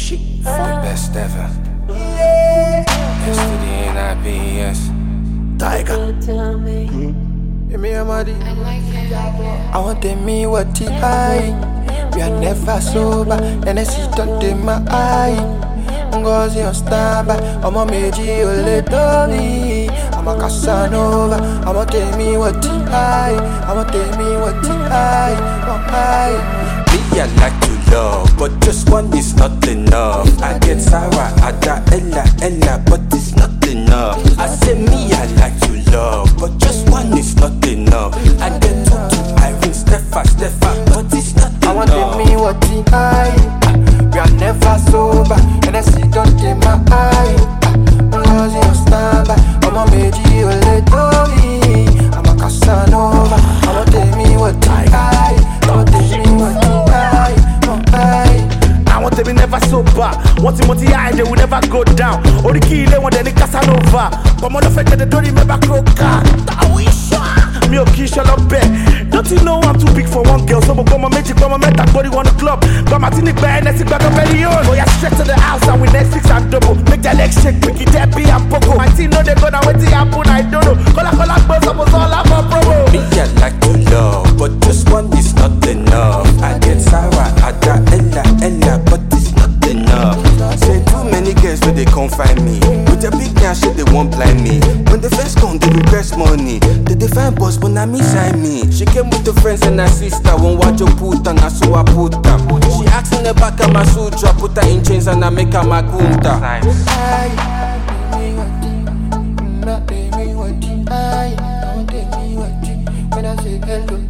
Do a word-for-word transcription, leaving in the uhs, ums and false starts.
She The best ever. Yesterday in I P S. Tiger. Give me a money. I like it. I want to me what the high. We are never sober. And I see don't in my eye. Ngozi on standby. I'm a meji ole domi. I'm a Casanova. I'ma tell me what the high. I'ma tell me what the high. Oh high. Me I like to love, but just one is not enough. I get Sarah, Ada, Ella, Ella, but it's not enough. I say me I like to love, but just one is not enough. I get Tutu, Irene, Steffa, Steffa, but it's not enough. I want to me what the high. We are never sober, and I see don't in my eye. Cause you stand by, I'm a meji ole domi. I'm a Casanova. I'ma tell me what the high. I'ma tell me what the high. Oh high. I want to be never sober. Want to multi high, they will never go down. Or the key, they want any Casanova. Come on, the fact that they don't remember Croca. Me o key shall up bed. Don't you know I'm too big for one girl? So come on, make it come on, make that body want the club. Come on, think back, next back up very own. Go yeah, straight to the house and we Netflix and double. Make their legs shake, pick it happy and poco. My team know they gonna wait till happen, I don't know. Call a call a buzz, I was all up for promo. Me I like to love, but just one is not enough. I get Sarah, Ada, Ella, Ella, but it's not enough. Say too many girls when they can't find me. With a big cash shit they won't blind me. When the first come they request money. They define boss but now me sign me. She came with her friends and her sister. Won't watch her put on her so I put her. She asked in the back of my sutra. Put her in chains and I make her my kunta. When I say hello